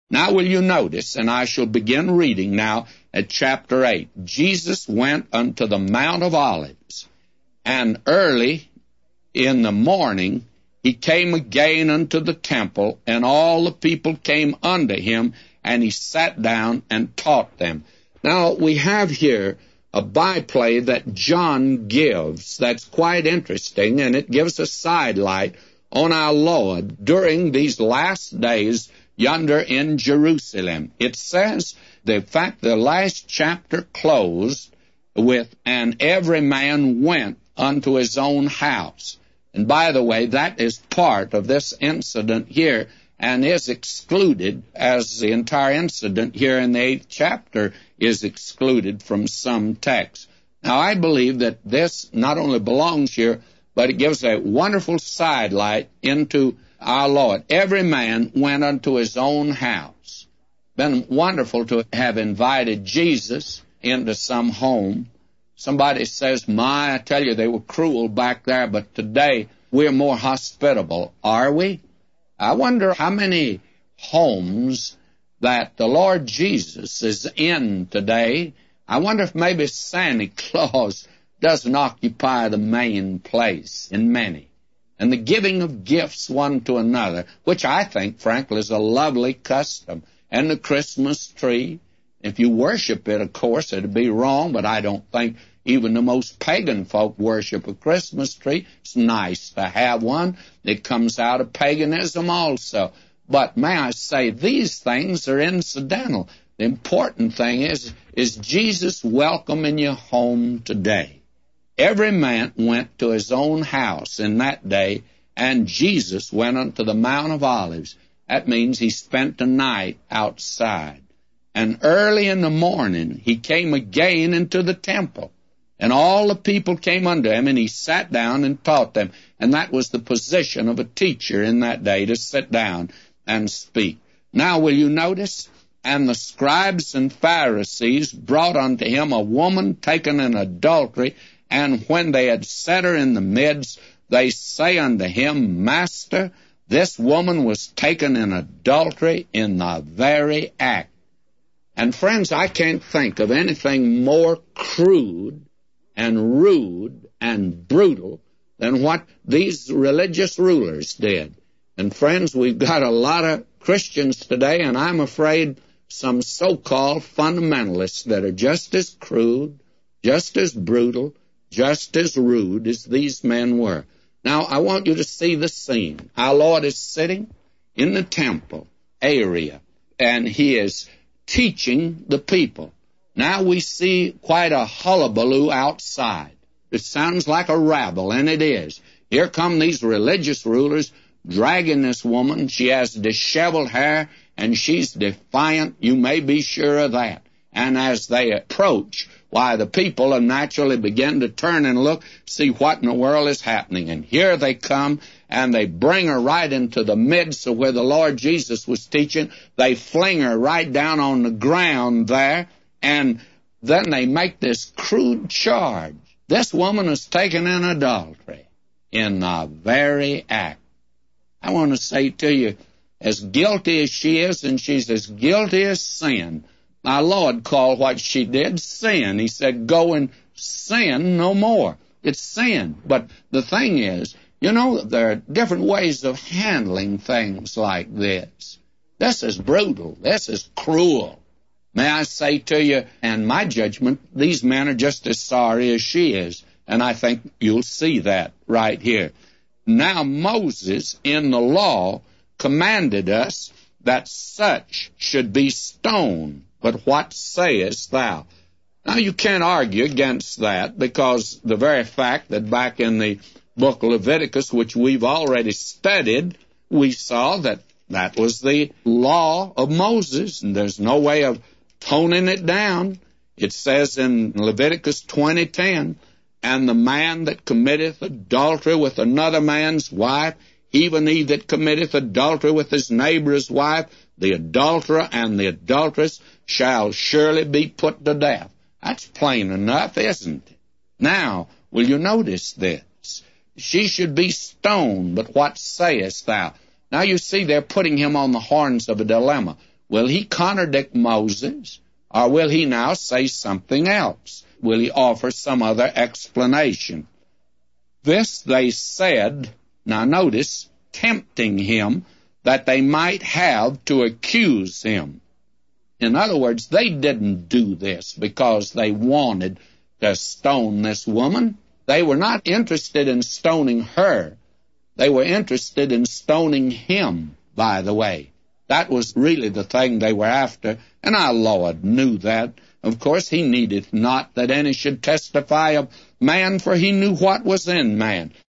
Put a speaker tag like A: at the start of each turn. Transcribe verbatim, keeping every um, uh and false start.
A: Now will you notice, and I shall begin reading now at chapter eight. Jesus went unto the Mount of Olives, and early in the morning he came again unto the temple, and all the people came unto him, and he sat down and taught them. Now we have here a byplay that John gives that's quite interesting, and it gives a sidelight on our Lord during these last days yonder in Jerusalem. It says, the fact the last chapter closed with, and every man went unto his own house. And by the way, that is part of this incident here and is excluded, as the entire incident here in the eighth chapter is excluded from some texts. Now, I believe that this not only belongs here, but it gives a wonderful sidelight into our Lord. Every man went unto his own house. Been wonderful to have invited Jesus into some home. Somebody says, my, I tell you, they were cruel back there, but today we're more hospitable. Are we? I wonder how many homes that the Lord Jesus is in today. I wonder if maybe Santa Claus doesn't occupy the main place in many. And the giving of gifts one to another, which I think, frankly, is a lovely custom. And the Christmas tree, if you worship it, of course, it'd be wrong, but I don't think even the most pagan folk worship a Christmas tree. It's nice to have one. It comes out of paganism also. But may I say, these things are incidental. The important thing is, is Jesus welcoming you home today. Every man went to his own house in that day, and Jesus went unto the Mount of Olives. That means he spent the night outside. And early in the morning he came again into the temple. And all the people came unto him, and he sat down and taught them. And that was the position of a teacher in that day, to sit down and speak. Now will you notice? And the scribes and Pharisees brought unto him a woman taken in adultery, and when they had set her in the midst, they say unto him, Master, this woman was taken in adultery in the very act. And friends, I can't think of anything more crude and rude and brutal than what these religious rulers did. And friends, we've got a lot of Christians today, and I'm afraid some so-called fundamentalists that are just as crude, just as brutal, just as rude as these men were. Now, I want you to see the scene. Our Lord is sitting in the temple area, and he is teaching the people. Now we see quite a hullabaloo outside. It sounds like a rabble, and it is. Here come these religious rulers dragging this woman. She has disheveled hair, and she's defiant. You may be sure of that. And as they approach, why, the people naturally begin to turn and look, see what in the world is happening. And here they come, and they bring her right into the midst of where the Lord Jesus was teaching. They fling her right down on the ground there, and then they make this crude charge. This woman is taken in adultery in the very act. I want to say to you, as guilty as she is, and she's as guilty as sin, my Lord called what she did sin. He said, go and sin no more. It's sin. But the thing is, you know, there are different ways of handling things like this. This is brutal. This is cruel. May I say to you, in my judgment, these men are just as sorry as she is. And I think you'll see that right here. Now Moses in the law commanded us that such should be stoned. But what sayest thou? Now, you can't argue against that, because the very fact that back in the book of Leviticus, which we've already studied, we saw that that was the law of Moses, and there's no way of toning it down. It says in Leviticus twenty ten, and the man that committeth adultery with another man's wife, even he that committeth adultery with his neighbor's wife, the adulterer and the adulteress shall surely be put to death. That's plain enough, isn't it? Now, will you notice this? She should be stoned, but what sayest thou? Now you see they're putting him on the horns of a dilemma. Will he contradict Moses, or will he now say something else? Will he offer some other explanation? This they said, now notice, tempting him, that they might have to accuse him. In other words, they didn't do this because they wanted to stone this woman. They were not interested in stoning her. They were interested in stoning him, by the way. That was really the thing they were after, and our Lord knew that. Of course, he needed not that any should testify of man, for he knew what was in man.